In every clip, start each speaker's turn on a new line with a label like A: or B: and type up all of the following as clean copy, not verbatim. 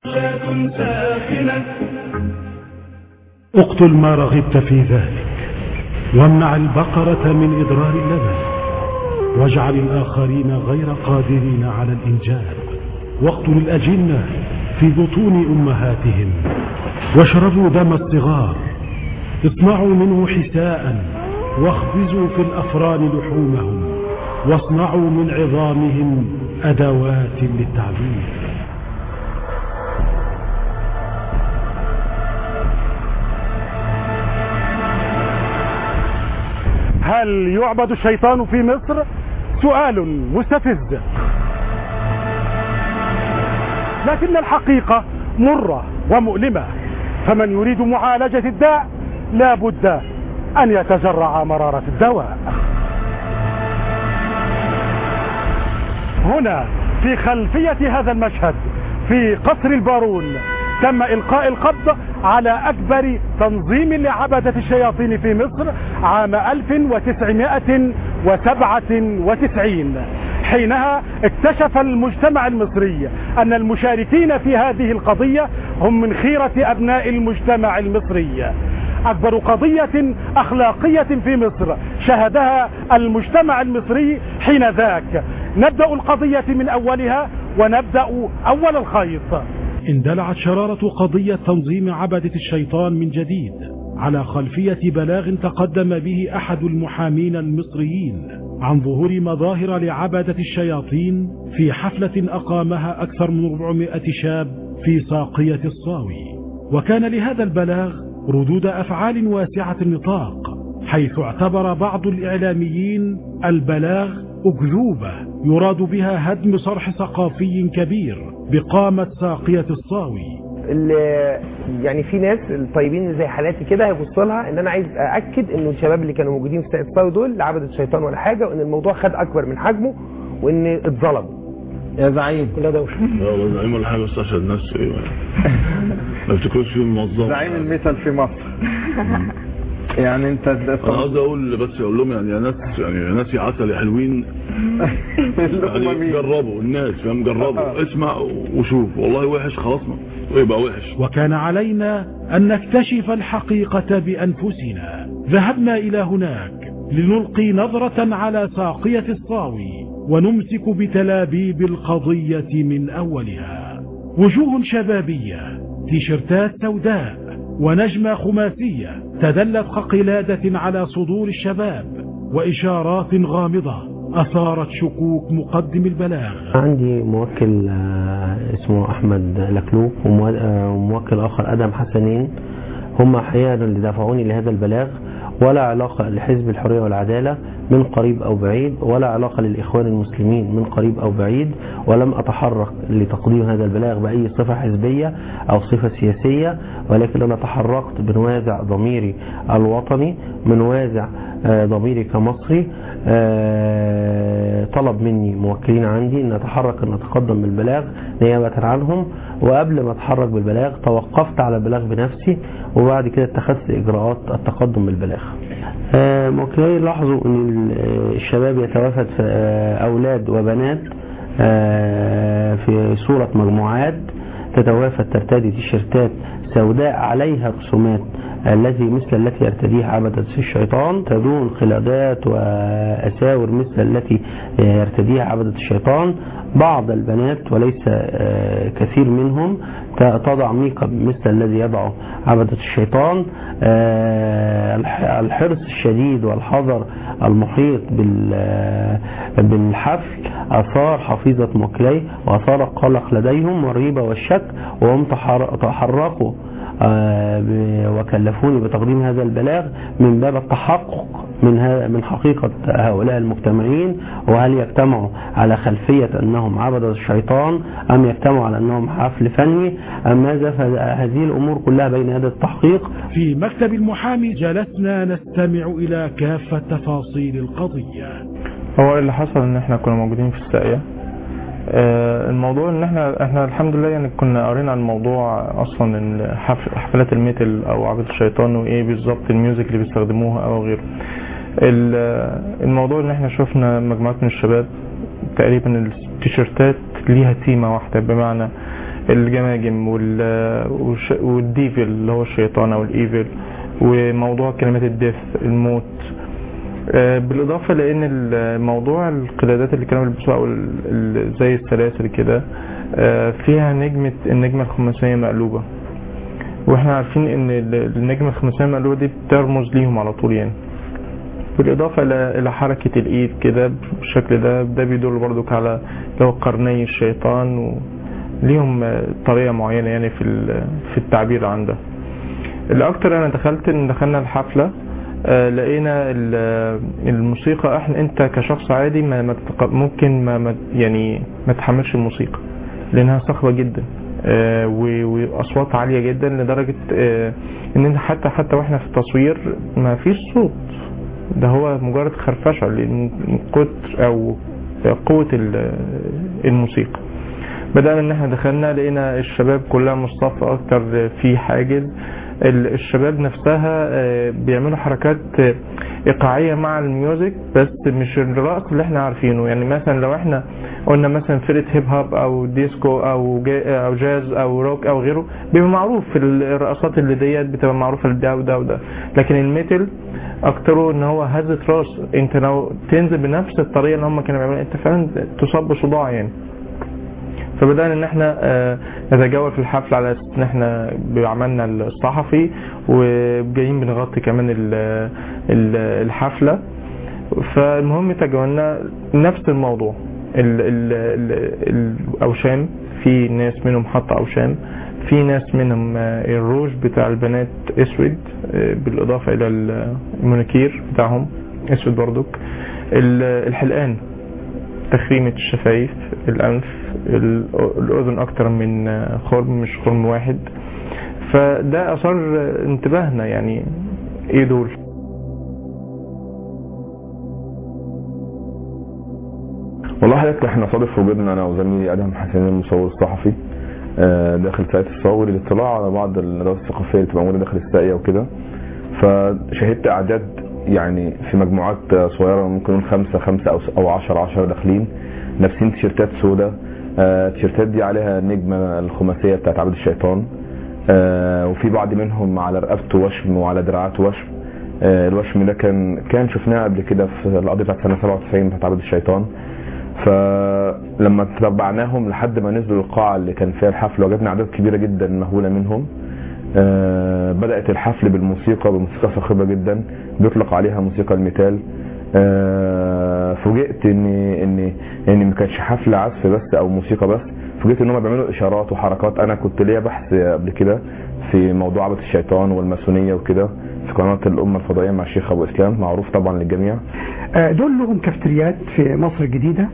A: اقتل ما رغبت في ذلك، وامنع البقرة من إضرار اللبن، واجعل الآخرين غير قادرين على الإنجاب، واقتل الأجنة في بطون أمهاتهم، واشربوا دم الصغار، اصنعوا منه حساء، واخبزوا في الأفران لحومهم، واصنعوا من عظامهم أدوات للتعبير.
B: هل يعبد الشيطان في مصر؟ سؤال مستفز، لكن الحقيقة مرة ومؤلمة، فمن يريد معالجة الداء لا بد أن يتجرع مرارة الدواء. هنا في خلفية هذا المشهد في قصر البارون تم إلقاء القبض على أكبر تنظيم لعبدة الشياطين في مصر عام 1997. حينها اكتشف المجتمع المصري أن المشاركين في هذه القضية هم من خيرة أبناء المجتمع المصري. أكبر قضية أخلاقية في مصر شهدها المجتمع المصري حين ذاك. نبدأ القضية من أولها ونبدأ أول الخيط.
A: اندلعت شرارة قضية تنظيم عبدة الشيطان من جديد على خلفية بلاغ تقدم به أحد المحامين المصريين عن ظهور مظاهر لعبدة الشياطين في حفلة أقامها أكثر من 400 شاب في ساقية الصاوي. وكان لهذا البلاغ ردود أفعال واسعة النطاق، حيث اعتبر بعض الإعلاميين البلاغ أكذوبة يراد بها هدم صرح ثقافي كبير بقامة ساقية الصاوي.
C: يعني في ناس الطيبين زي حالاتي كده هيبصوا لها ان انا عايز ااكد انه الشباب اللي كانوا موجودين في ساقية الصاوي دول لعبدة الشيطان ولا حاجه، وان الموضوع خد اكبر من حجمه وان اتظلم.
D: يا زعيم
C: كلها دوشه.
E: لا والله زعيم ولا حاجه، بس عشان الناس ما افتكروش فيه الموظف.
D: زعيم المثل في مصر. يعني انت
E: انا عاوز اقول بس اقول لهم يعني يا ناس يا عسل يا حلوين، يعني جربوا الناس، فاهم؟ جربوا اسمع وشوف، والله وحش خلاص ويبقى وحش.
A: وكان علينا أن نكتشف الحقيقة بأنفسنا. ذهبنا إلى هناك لنلقي نظرة على ساقية الصاوي ونمسك بتلابيب القضية من أولها. وجوه شبابية، تيشرتات سوداء، ونجمة خماسية تدلت كقلادة على صدور الشباب، وإشارات غامضة أثارت شكوك مقدم البلاغ.
F: عندي موكل اسمه أحمد لكلوب وموكل آخر أدم حسنين، هم حقيقة اللي دفعوني لهذا البلاغ، ولا علاقة لحزب الحرية والعدالة من قريب أو بعيد، ولا علاقة للإخوان المسلمين من قريب أو بعيد، ولم أتحرك لتقديم هذا البلاغ بأي صفة حزبية أو صفة سياسية، ولكن أنا تحركت بنوازع ضميري الوطني، من وازع ضميري كمصري. طلب مني موكلين عندي أن أتحرك أن أتقدم بالبلاغ نيابة عنهم، وقبل ما أتحرك بالبلاغ توقفت على البلاغ بنفسي، وبعد كده اتخذت إجراءات التقدم بالبلاغ. موكلين لاحظوا أن الشباب يتوافد في أولاد وبنات في صورة مجموعات تتوافد، ترتدي تيشيرتات سوداء عليها رسومات مثل التي يرتديها عبدة الشيطان، تدون قلادات وأساور مثل التي يرتديها عبدة الشيطان. بعض البنات وليس كثير منهم تضع ميك اب مثل الذي يضعه عبدة الشيطان. الحرص الشديد والحذر المحيط بالحفل أثار حفيظة موكلي، وأثار القلق لديهم والريبة والشك، وهم تحركوا وكلفوني بتقديم هذا البلاغ من باب التحقق من حقيقة هؤلاء المجتمعين، وهل يجتمعوا على خلفية أنهم عبدة الشيطان أم يجتمعوا على أنهم حفل فني أم ماذا. فهذه الأمور كلها بين يد التحقيق.
A: في مكتب المحامي جلسنا نستمع إلى كافة تفاصيل القضية.
G: هو اللي حصل ان احنا كنا موجودين في الساقية. الموضوع ان احنا الحمد لله يعني كنا قارين عن الموضوع اصلا، ان حفلات الميتال او عبدة الشيطان وايه بالظبط الميوزك اللي بيستخدموها او غيره. الموضوع ان احنا شفنا مجموعات من الشباب تقريبا التيشيرتات ليها تيمة واحدة، بمعنى الجماجم والديفل اللي هو الشيطان او الايفل، وموضوع كلمات الديث الموت. بالاضافه لان الموضوع القلادات اللي كانوا بيلبسوها زي السلاسل كده فيها النجمه الخماسيه مقلوبه، واحنا عارفين ان النجمه الخماسيه المقلوبه دي بترمز ليهم على طول يعني. بالاضافه الى حركه الايد كده بالشكل ده بيدل برضو على لو قرني الشيطان، وليهم طريقه معينه يعني في التعبير عن ده. الاكتر انا دخلنا الحفله لقينا الموسيقى، انت كشخص عادي ممكن ما تحملش الموسيقى لانها صاخبه جدا واصوات عاليه جدا لدرجه ان انت حتى واحنا في التصوير ما فيش صوت، ده هو مجرد خرفشه من كتر او قوه الموسيقى. بدأنا ان احنا دخلنا لقينا الشباب كلها مصطفى اكتر في حاجز، الشباب نفسها بيعملوا حركات ايقاعيه مع الميوزك بس مش الرقص اللي احنا عارفينه. يعني مثلا لو احنا قلنا مثلا فرقه هيب هوب او ديسكو او جاز او روك او غيره بيبقى معروف في الرقصات اللي ديت بتبقى معروفه لده وده وده، لكن الميتال اكتره ان هو هزة راس، انت لو تنزل بنفس الطريقه اللي هم كانوا بيعملوها انت فعلا تصاب بصداع يعني. فبدأنا ان احنا نتجول في الحفل على اساس ان احنا عملنا الصحفي وجايين بنغطي كمان الحفلة. فالمهم تجولنا نفس الموضوع، الاوشام، في ناس منهم حاطه اوشام، في ناس منهم الروج بتاع البنات اسود بالاضافة الى المونيكير بتاعهم اسود برضك، الحلقان، تخريمة الشفايف، الانف، الاذن اكتر من خرم مش خرم واحد. فده اثار انتباهنا يعني ايه دول.
D: والله حضرتك احنا صادف وجودنا انا وزميلي ادهم حسين المصور الصحفي داخل ساقية الصور للاطلاع على بعض الندوات الثقافيه اللي بتبقى موجوده داخل الساقية وكده. فشهدت اعداد يعني في مجموعات صغيره ممكن نقول 5 او 10 داخلين لابسين تيشيرتات سوداء، التيشيرتات دي عليها النجمه الخماسيه بتاعت عبد الشيطان، وفي بعض منهم على رقبته وشم وعلى دراعاته وشم. الوشم ده كان شفناه قبل كده في القضيه بتاعت سنه 97 بتاعت عبد الشيطان. فلما تتبعناهم لحد ما نزلوا القاعه اللي كان فيها الحفل وجدنا اعداد كبيره جدا مهوله منهم. بدات الحفل بموسيقى صاخبه جدا بيطلق عليها موسيقى الميتال. فوجئت ان ما كانتش حفله عزف بس او موسيقى بس، فوجئت ان هم بيعملوا اشارات وحركات. انا كنت ليا بحث قبل كده في موضوع عبد الشيطان والماسونيه وكده في قناه الامه الفضائيه مع الشيخ ابو اسلام، معروف طبعا للجميع.
H: دول لهم كافتريات في مصر الجديده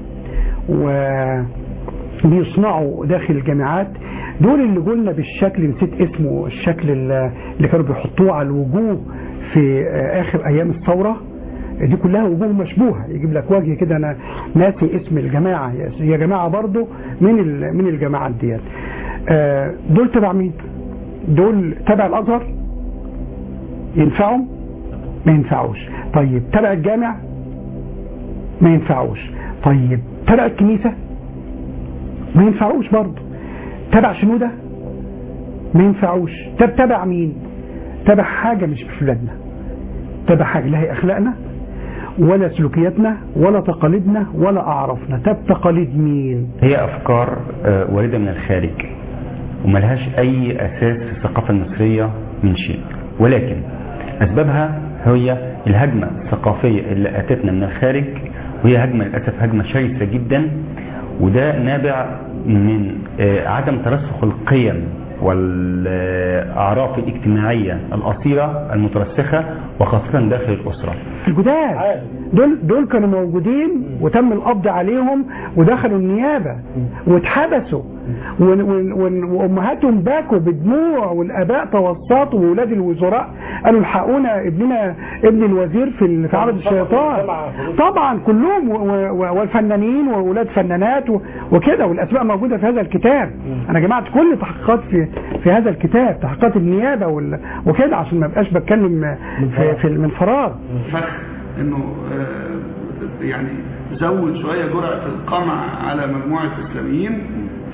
H: وبيصنعوا داخل الجامعات. دول اللي قلنا بالشكل نسيت اسمه، الشكل اللي كانوا بيحطوه على الوجوه في اخر ايام الثوره، دي كلها وجوه مشبوهه، يجيب لك وجه كده انا ناسي اسم الجماعه، هي جماعه برضو من الجماعات ديت. دول تبع مين؟ دول تبع الازهر؟ ينفعوا؟ ما ينفعوش. طيب تبع الجامع؟ ما ينفعوش. طيب تبع الكنيسه؟ ما ينفعوش برضو. تبع شنودة؟ ما ينفعوش. طب تبع مين؟ تبع حاجه مش في بلادنا، تبع حاجه لا هي اخلاقنا ولا سلوكياتنا ولا تقاليدنا ولا اعرافنا. طب تقاليد مين؟
I: هي افكار وارده من الخارج وملهاش اي اساس في الثقافه المصريه من شيء، ولكن اسبابها هي الهجمه الثقافيه اللي اتتنا من الخارج، وهي هجمه للاسف هجمه شرسه جدا، وده نابع من عدم ترسخ القيم والأعراف الاجتماعية الأصيلة المترسخة وخاصة داخل الأسرة.
H: الجداد دول كانوا موجودين وتم القبض عليهم ودخلوا النيابة واتحبسوا وأمهاتهم باكوا بدموع والآباء توسطوا وولاد الوزراء قالوا الحقونا ابن الوزير في عبد الشيطان. طبعا كلهم والفنانين وولاد فنانات وكده، والأسماء موجودة في هذا الكتاب. أنا جمعت كل تحقيقات في هذا الكتاب، تحقيقات النيابة وكده عشان ما بقاش بتكلم من فراغ.
J: انه يعني زود شويه جرعه القمع على مجموعه اسلاميين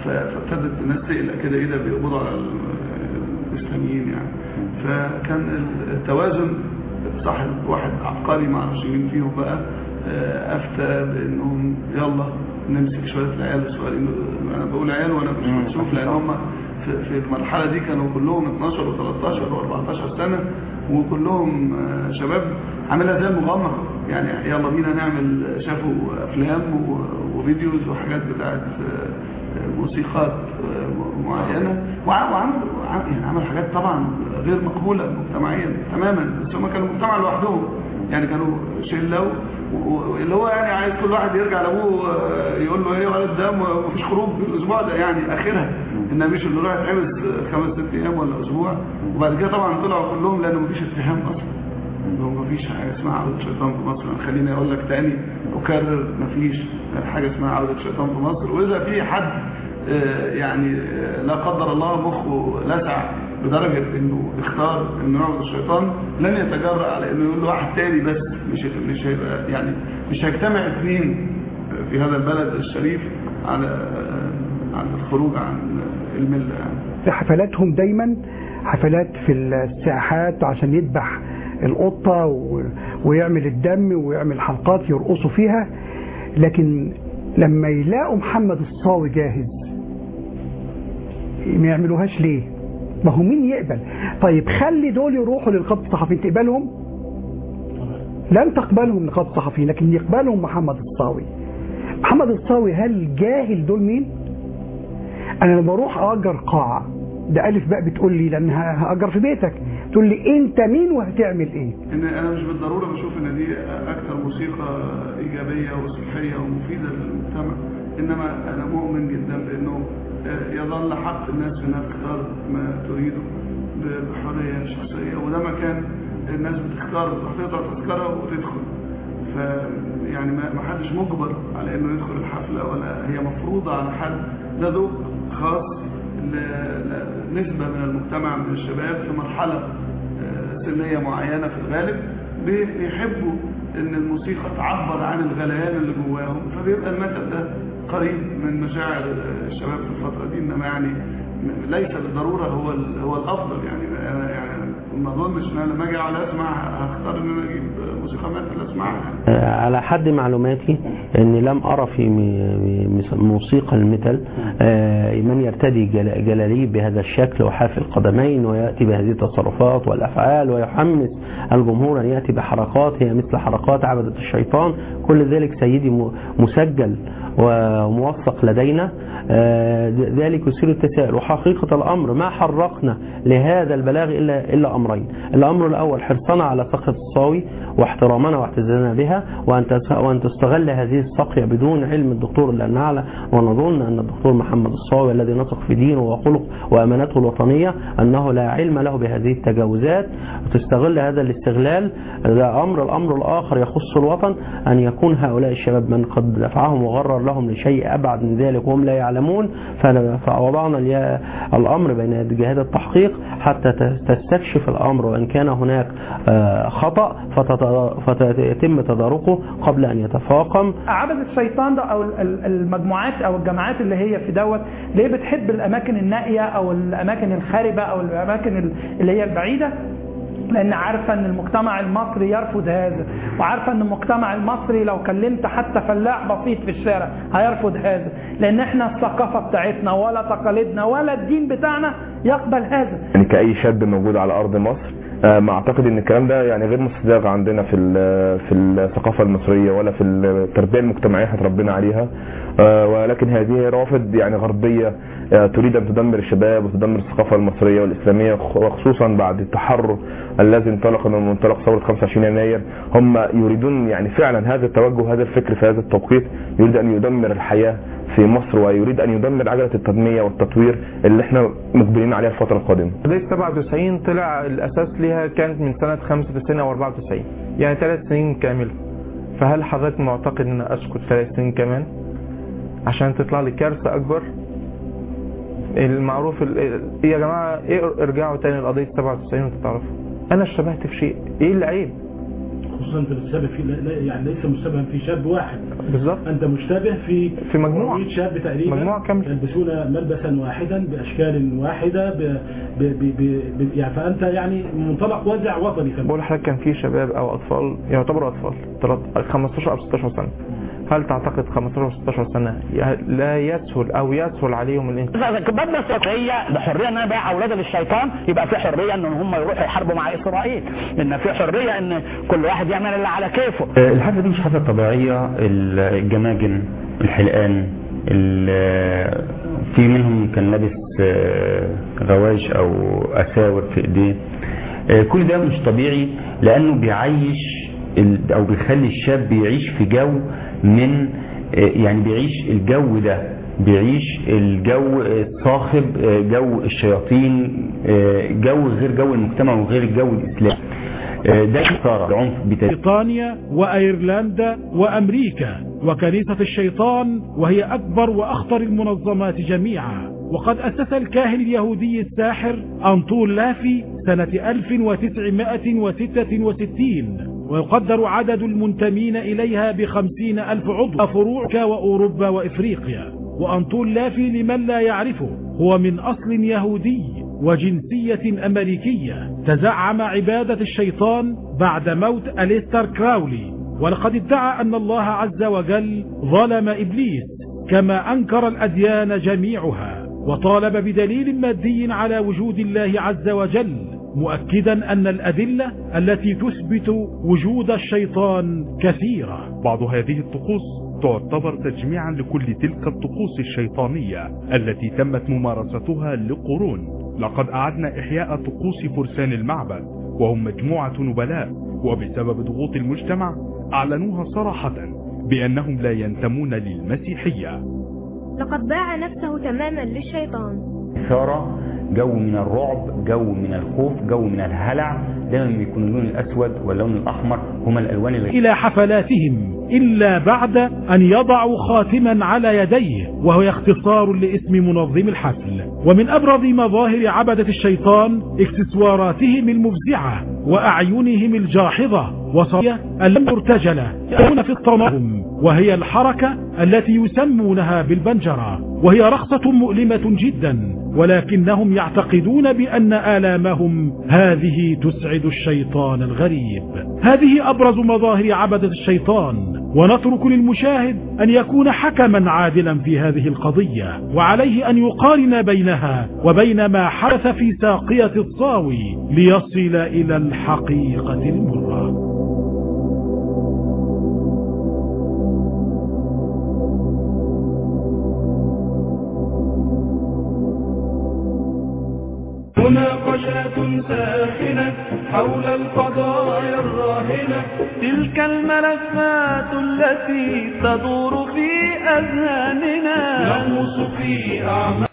J: فابتدت الناس تقلق كده ايه ده بيقبضوا على الاسلاميين يعني. فكان التوازن صاحب واحد عبقري ما اعرفش مين فيهم بقى افتى بانهم يلا نمسك شويه العيال الصغيرين. انا بقول عيال وانا مش مكسوف لان هم في المرحله دي كانوا كلهم 12 و13 و14 سنه وكلهم شباب عاملها زي المغامره يعني. يلا بينا نعمل، شافوا افلام وفيديوز وحاجات بتاعت موسيقات معينه عمل حاجات طبعا غير مقبوله مجتمعيا تماما، بس هم كانوا مجتمع لوحدهم يعني، كانوا شله اللي هو يعني عايز كل واحد يرجع لابوه يقول له ايه ولد ده مفيش خروج الاسبوع ده يعني اخرها، انما مش اللي راح يتحبس 5-6 ايام ولا اسبوع. وبعد كده طبعا طلعوا كلهم لان مفيش اتهام اصلا، مفيش حاجه اسمها عودة شيطان في مصر. خليني اقول لك تاني اكرر، مفيش حاجه اسمها عودة شيطان في مصر. واذا في حد يعني لا قدر الله مخه لسع بدرجه انه اختار انه يعبد الشيطان لن يتجرأ على انه يقول له واحد تاني، بس مش هيبقى يعني مش هيجتمع اثنين في هذا البلد الشريف على الخروج عن المله يعني.
H: حفلاتهم دايما حفلات في الساحات عشان يذبح القطه ويعمل الدم ويعمل حلقات يرقصوا فيها، لكن لما يلاقوا محمد الصاوي جاهز ما يعملوهاش ليه؟ ما هو مين يقبل؟ طيب خلي دول يروحوا لنقابة الصحفيين، تقبلهم؟ لن تقبلهم نقابة الصحفيين، لكن يقبلهم محمد الصاوي. محمد الصاوي هل جاهل دول مين؟ انا لما اروح اجر قاعة ده الف باء بتقول لي لان هاجر في بيتك، تقول لي انت مين وهتعمل ايه؟
J: انا مش بالضروره بشوف ان دي اكثر موسيقى ايجابيه وصحيه ومفيده للمجتمع، انما انا مؤمن جدا بانه يظل حق الناس انها تختار ما تريده بحريه شخصيه، وده مكان الناس بتختار تقطع تذكره وتدخل. فيعني ما حدش مجبر على انه يدخل الحفله ولا هي مفروضه على حد، ده ذوق خاص لنسبه من المجتمع من الشباب في مرحله سنيه معينه في الغالب بيحبوا ان الموسيقى تعبر عن الغليان اللي جواهم، فبيبقى المثل ده قريب من مشاعر الشباب في الفتره دي، انما يعني ليس بالضروره هو الافضل يعني. يعني ما اظنش ان انا لما اجي على اسمع هختار ان انا اجيب موسيقى مثل اسمعها.
F: على حد معلوماتي اني لم ارى في موسيقى المثل من يرتدي جلاليب بهذا الشكل وحافي القدمين وياتي بهذه التصرفات والافعال ويحمس الجمهور ان ياتي بحركات هي مثل حركات عبدة الشيطان. كل ذلك سيدي مسجل وموثق لدينا، ذلك يثير التساؤل. وحقيقة الأمر ما حرقنا لهذا البلاغ إلا أمرين. الأمر الأول حرصنا على سقية الصاوي واحترامنا واعتزازنا بها، وأن تستغل هذه السقية بدون علم الدكتور، لأن نعلم ونظن أن الدكتور محمد الصاوي الذي نثق في دينه وخلق وأمانته الوطنية أنه لا علم له بهذه التجاوزات، وتستغل هذا الاستغلال. الأمر الآخر يخص الوطن، أن يكون هؤلاء الشباب من قد دفعهم وغرر لهم لشيء أبعد من ذلك وهم لا يعلمون، فوضعنا الأمر بين جهات التحقيق حتى تستكشف الأمر، وإن كان هناك خطأ فتتم تداركه قبل أن يتفاقم.
K: عبد الشيطان ده أو المجموعات أو الجماعات اللي هي في دوت ليه بتحب الأماكن النائية أو الأماكن الخاربة أو الأماكن اللي هي البعيدة؟ لأن عارفة أن المجتمع المصري يرفض هذا، وعارفة أن المجتمع المصري لو كلمت حتى فلاح بسيط في الشارع هيرفض هذا، لأن احنا الثقافة بتاعتنا ولا تقاليدنا ولا الدين بتاعنا يقبل هذا.
D: يعني كأي شاب موجود على أرض مصر ما اعتقد ان الكلام ده يعني غير مستداغ عندنا في الثقافه المصريه ولا في التربيه المجتمعيه احنا اتربينا عليها، ولكن هذه روافد يعني غربيه تريد ان تدمر الشباب وتدمر الثقافه المصريه والاسلاميه، وخصوصا بعد التحرر الذي انطلق من منطلق ثوره 25 يناير. هم يريدون يعني فعلا هذا التوجه هذا الفكر في هذا التوقيت، يريد ان يدمر الحياه في مصر ويريد ان يدمر عجله التنميه والتطوير اللي احنا مقبلين عليها الفتره القادمه.
G: قضيه 97 طلع الاساس ليها كانت من سنه 95 او 94، يعني 3 سنين كامله. فهل حضرتك معتقد ان اسكت 3 سنين كمان عشان تطلع لي كارثه اكبر؟ المعروف يا جماعه ارجعوا تاني لقضيه 97 وتتعرفوا انا اشتبهت في شيء، ايه اللي عيب؟
A: خصوصا انت مشتبه في يعني ليس مشتبها في شاب واحد
G: بالظبط،
A: انت مشتبه في
G: مجموعه
A: شاب تقريبا
G: مجموعه كامله
A: يلبسون ملبسا واحدا باشكال واحده يعني فانت يعني منطلق وازع وطني كمان.
G: بقول لحضرتك كان في شباب او اطفال يعتبروا اطفال 15 او 16 سنه، هل تعتقد 15 او 16 سنه لا يسهل او يسهل عليهم
L: اذا بدنا استراتيجيه بحريه ان انا ابيع اولادي للشيطان، يبقى في حريه ان هم يروحوا يحاربوا مع اسرائيل، ان في حريه ان كل واحد يعمل اللي على كيفه.
I: الحفله دي مش حفله طبيعيه، الجماجم، الحلقان، في منهم كان لابس غواش او اساور في ايديه، كل ده مش طبيعي لانه بيعيش او بيخلي الشاب يعيش في جو من يعني بيعيش الجو ده، بيعيش الجو الصاخب، جو الشياطين، جو غير جو المجتمع وغير الجو الاسلامي. ده صار العنف
A: بريطانيا وايرلندا وامريكا وكنيسة الشيطان، وهي اكبر واخطر المنظمات جميعا. وقد اسس الكاهن اليهودي الساحر أنطول لافي سنة 1966، ويقدر عدد المنتمين إليها ب50,000 عضو، فروع وأوروبا وإفريقيا. وأنطول لافي لمن لا يعرفه هو من أصل يهودي وجنسية أمريكية، تزعم عبادة الشيطان بعد موت أليستر كراولي، ولقد ادعى أن الله عز وجل ظلم إبليس كما أنكر الأديان جميعها، وطالب بدليل مادي على وجود الله عز وجل، مؤكدا أن الأدلة التي تثبت وجود الشيطان كثيرة.
M: بعض هذه الطقوس تعتبر تجميعا لكل تلك الطقوس الشيطانية التي تمت ممارستها لقرون. لقد أعدنا إحياء طقوس فرسان المعبد، وهم مجموعة نبلاء، وبسبب ضغوط المجتمع أعلنوها صراحة بأنهم لا ينتمون للمسيحية.
N: لقد باع نفسه تماما للشيطان.
I: إثارة، جو من الرعب، جو من الخوف، جو من الهلع، دائما يكون اللون الأسود واللون الأحمر هما الألوان
A: إلى حفلاتهم إلا بعد أن يضعوا خاتما على يديه، وهو اختصار لاسم منظم الحفل. ومن أبرز مظاهر عبدة الشيطان اكسسواراتهم المفزعة وأعينهم الجاحظة وصية المرتجلة يكون في الطنهم، وهي الحركة التي يسمونها بالبنجرة، وهي رقصة مؤلمة جدا، ولكنهم يعتقدون بأن آلامهم هذه تسعد الشيطان الغريب. هذه أبرز مظاهر عبدة الشيطان، ونترك للمشاهد أن يكون حكما عادلا في هذه القضية، وعليه أن يقارن بينها وبين ما حدث في ساقية الصاوي ليصل إلى الحقيقة المرة.
O: مناقشات ساخنة حول القضايا الراهنة، تلك الملفات التي تدور في أذهاننا، نغوص في أعماق